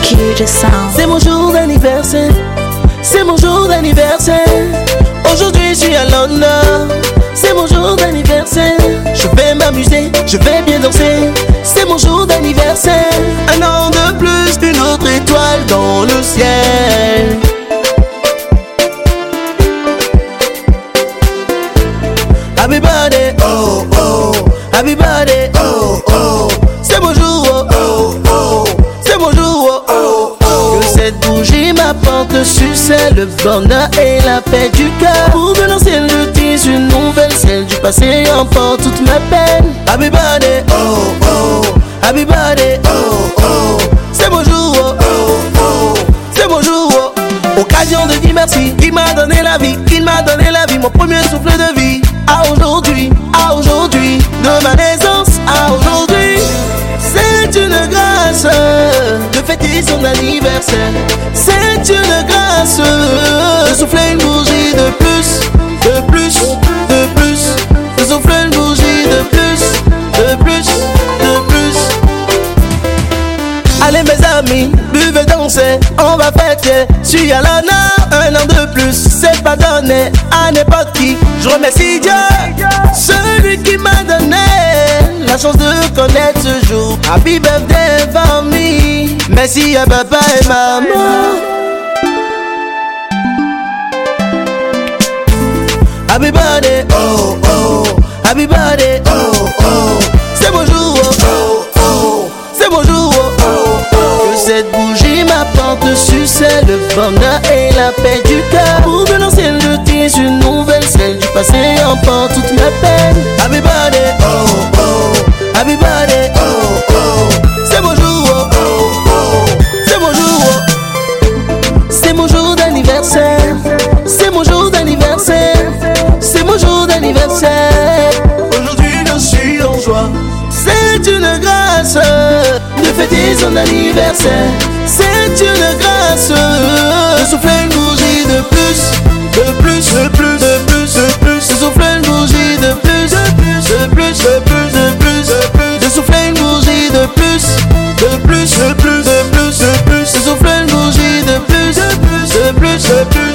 Future Sound. C'est mon jour d'anniversaire, c'est mon jour d'anniversaire. Aujourd'hui je suis à Londres, c'est mon jour d'anniversaire. Je vais m'amuser, je vais bien danser. C'est mon jour d'anniversaire. Un an de plus, une autre étoile dans le ciel. Happy birthday, oh oh. Happy birthday, oh oh. C'est mon jour, oh oh oh. C'est mon jour, oh oh oh. Que cette bougie m'apporte le succès, le bonheur et la paix du cœur. Pour de l'ancien je tisse une nouvelle, celle du passé emporte toute ma peine. Happy birthday, oh oh. Happy birthday, oh oh. C'est mon jour, oh oh oh. C'est mon jour, oh. Occasion de dire merci, il m'a donné la vie, il m'a donné la vie, mon premier souffle de vie. À aujourd'hui, de ma naissance à aujourd'hui. C'est une grâce de fêter son anniversaire. C'est une grâce de souffler une bougie de plus, de plus, de plus. De souffler une bougie de plus, de plus, de plus. Allez mes amis, buvez, dansez, on va fêter. Suis à l'honneur, un an de plus, c'est pas donné à n'importe qui. Je remercie Dieu, celui qui m'a donné la chance de connaître ce jour. Happy birthday for me. Merci à papa et maman. Happy birthday, oh oh. Happy birthday, oh oh. C'est mon jour, oh oh oh. C'est mon jour, oh oh oh. Que cette bougie m'apporte le succès, le bonheur et la paix du cœur. Pour de l'ancienne je tisse une nouvelle, celle du passé emporte toute ma peine. Happy birthday, oh oh. Happy birthday, oh oh. C'est mon jour, oh oh oh. C'est mon jour, oh. C'est mon jour d'anniversaire. C'est mon jour d'anniversaire. C'est mon jour d'anniversaire. Aujourd'hui je suis en joie. C'est une grâce de fêter son anniversaire. C'est une grâce de souffler une bougie de plus, de plus, de plus, de plus, de plus. De souffler une bougie de plus, de plus, de plus, de plus, de plus, de plus. De souffler une bougie de plus, de plus, de plus, de plus, de plus. De souffler une bougie de plus, de plus, de plus, de plus.